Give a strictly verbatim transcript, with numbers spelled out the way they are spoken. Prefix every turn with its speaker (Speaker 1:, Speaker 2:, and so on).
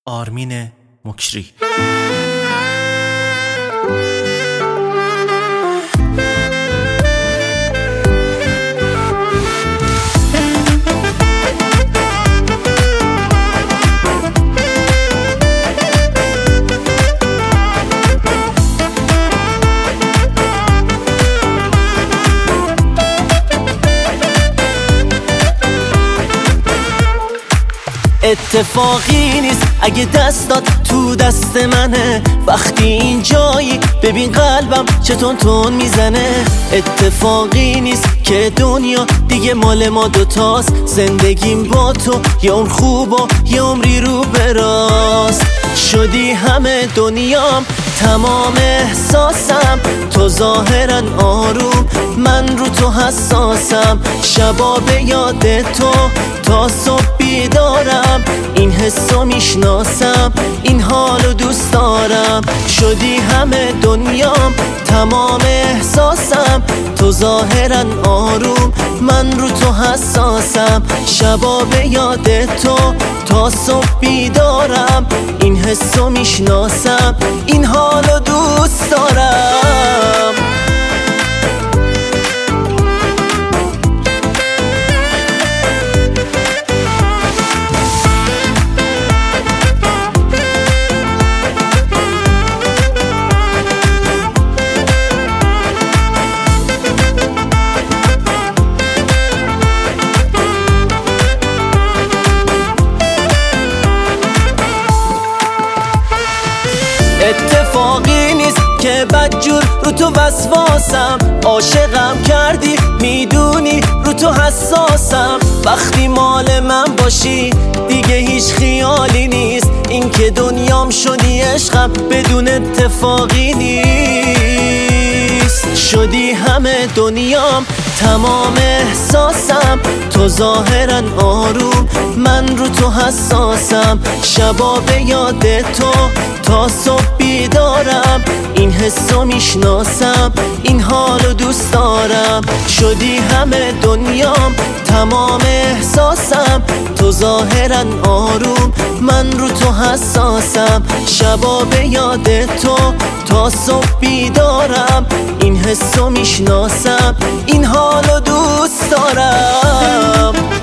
Speaker 1: آرمین مکری. اتفاقی نیست اگه دستات تو دست منه، وقتی این جایی ببین قلبم چطور تون میزنه. اتفاقی نیست که دنیا دیگه مال ما دوتاست، زندگیم با تو یه عمر خوب و یه عمری رو براست. شدی همه دنیام، تمام احساسم، تو ظاهرا آروم، من رو تو حساسم. شبا به یاد تو تا صبح بیدارم، این حسو میشناسم، این حالو دوست دارم. شدی همه دنیام، تمام احساسم، تو ظاهرا آروم، من رو تو حساسم. شبا به یاد تو تا صبح بیدارم، این حسو میشناسم، این حالو دوست دارم. اتفاقی نیست که بدجور رو تو وسواسم، عاشقم کردی میدونی رو تو حساسم. وقتی مال من باشی دیگه هیچ خیالی نیست، این که دنیام شدی عشقم بدون اتفاقی نیست. شدی همه دنیام، تمام احساسم، تو ظاهرا آروم، من رو تو حساسم. شبا به یاد تو تا صبح بیدارم، این حسو میشناسم، این حالو دوست دارم. شدی همه دنیام، تمام احساسم، تو ظاهرا آروم، من رو تو حساسم. شبا به یاد تو تا صبح بیدارم، این حسو میشناسم، این حالو دوست دارم.